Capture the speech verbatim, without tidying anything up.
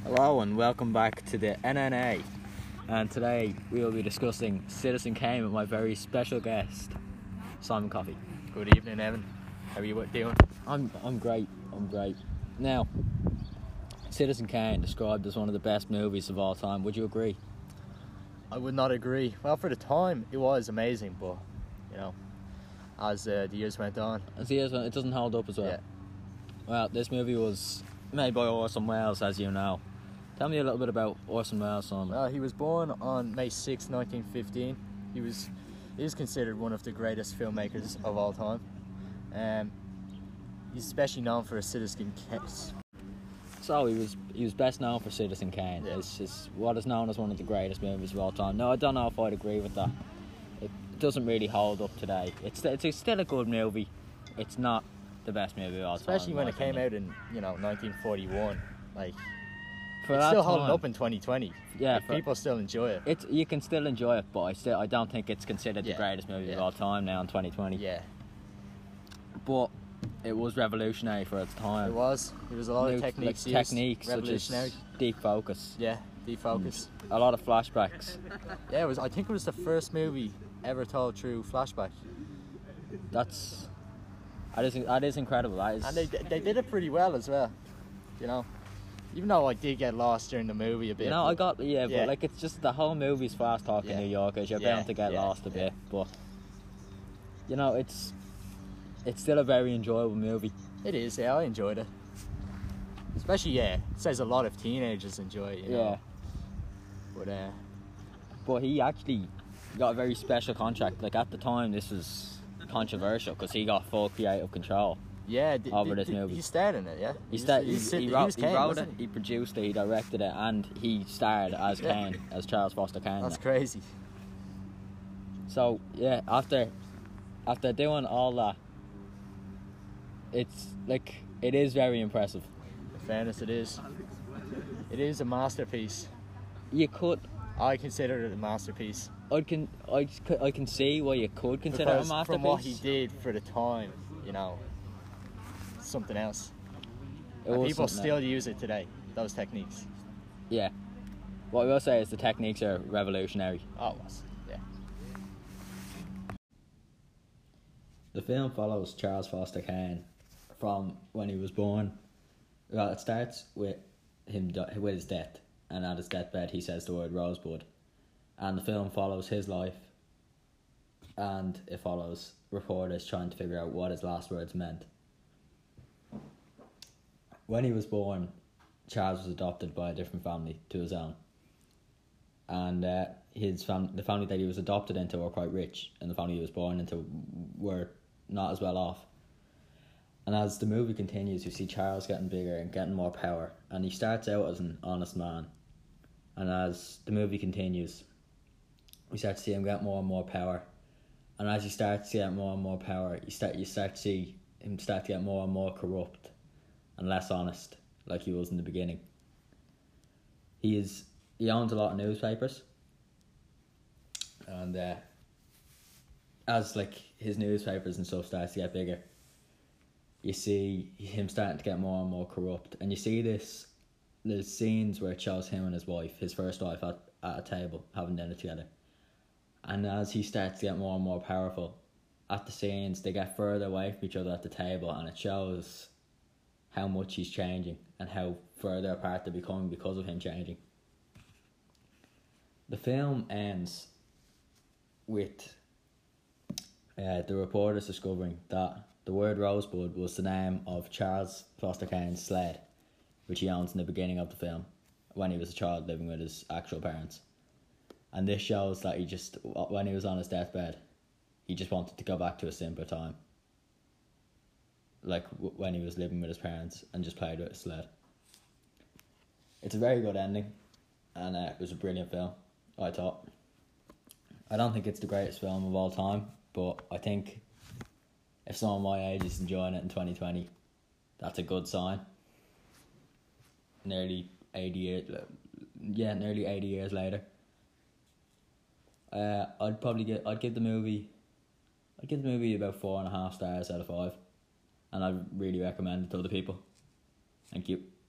Hello and welcome back to the N N A, and today we will be discussing Citizen Kane with my very special guest, Simon Coffey. Good evening, Evan. How are you doing? I'm I'm great, I'm great. Now, Citizen Kane described as one of the best movies of all time. Would you agree? I would not agree. Well, for the time, it was amazing, but, you know, as uh, the years went on... As the years went, it doesn't hold up as well. Yeah. Well, this movie was made by Orson Welles, as you know. Tell me a little bit about Orson Welles, Simon. Well, he was born on May sixth, nineteen fifteen. He was he is considered one of the greatest filmmakers of all time. Um, he's especially known for his Citizen Kane. So he was he was best known for Citizen Kane. Yeah. It's, it's what is known as one of the greatest movies of all time. No, I don't know if I'd agree with that. It doesn't really hold up today. It's it's still a good movie. It's not the best movie of all time. Especially when it came out in, you know, nineteen forty-one. Like, For it's that still holding time, up in twenty twenty. Yeah, Like, for- people still enjoy it. It's you can still enjoy it, but I still I don't think it's considered Yeah. the greatest movie of Yeah. all time now in twenty twenty. Yeah, But it was revolutionary for its time. it was. There was a lot New, of techniques like, used. techniques such Revolutionary. as deep focus, Yeah, defocus. a lot of flashbacks. Yeah, it was. I think it was the first movie ever told through flashback, That's that is that is incredible. That is, and they they did it pretty well as well. You know, even though I did get lost during the movie a bit. you know, I got yeah, Yeah. but like it's just the whole movie's fast talking Yeah. New Yorkers. You're Yeah, bound to get yeah, lost a yeah. bit, but you know, it's it's still a very enjoyable movie. It is. Yeah, I enjoyed it. Especially, yeah, it says a lot of teenagers enjoy it. You know? Yeah, But uh, but he actually got a very special contract. Like at the time, this was controversial because he got full creative control. yeah, d- Over d- this d- movie. he starred in it. Yeah, He, was- sta- he, was- he, he wrote, was he Kane, wrote it, wasn't he produced it, he directed it, and he starred as Yeah. Kane, as Charles Foster Kane. That's crazy. So yeah, after after doing all that, it's like it is very impressive. In fairness, it is. It is a masterpiece. You could, I consider it a masterpiece. I can, I, c- I can see why you could consider Because it a masterpiece. from what he did for the time, you know, something else. It And was people something still else. use it today. Those techniques. Yeah. What I will say is the techniques are revolutionary. Oh, it was. Yeah. The film follows Charles Foster Kane from when he was born. Well, it starts with him di- with his death, and at his deathbed he says the word Rosebud, and the film follows his life, and it follows reporters trying to figure out what his last words meant. When he was born, Charles was adopted by a different family to his own, and uh, his fam- the family that he was adopted into were quite rich, and the family he was born into were not as well off. And as the movie continues, you see Charles getting bigger and getting more power, and he starts out as an honest man, and as the movie continues, we start to see him get more and more power, and as he starts to get more and more power, you start you start to see him start to get more and more corrupt and less honest, like he was in the beginning. He is he owns a lot of newspapers, and uh, as like his newspapers and stuff starts to get bigger, you see him starting to get more and more corrupt, and you see this. There's scenes where it shows him and his wife, his first wife, at, at a table having dinner together, and as he starts to get more and more powerful, at the scenes they get further away from each other at the table, and it shows how much he's changing and how further apart they're becoming because of him changing. The film ends with uh, the reporters discovering that the word Rosebud was the name of Charles Foster Kane's sled, which he owns in the beginning of the film, when he was a child living with his actual parents. And this shows that he just, when he was on his deathbed, he just wanted to go back to a simpler time. Like w- when he was living with his parents and just played with his sled. It's a very good ending, and uh, it was a brilliant film, I thought. I don't think it's the greatest film of all time, but I think if someone my age is enjoying it in twenty twenty, that's a good sign. Nearly eighty years, yeah, nearly eighty years later. Uh, I'd probably get, I'd give the movie, I'd give the movie about four and a half stars out of five, and I'd really recommend it to other people. Thank you.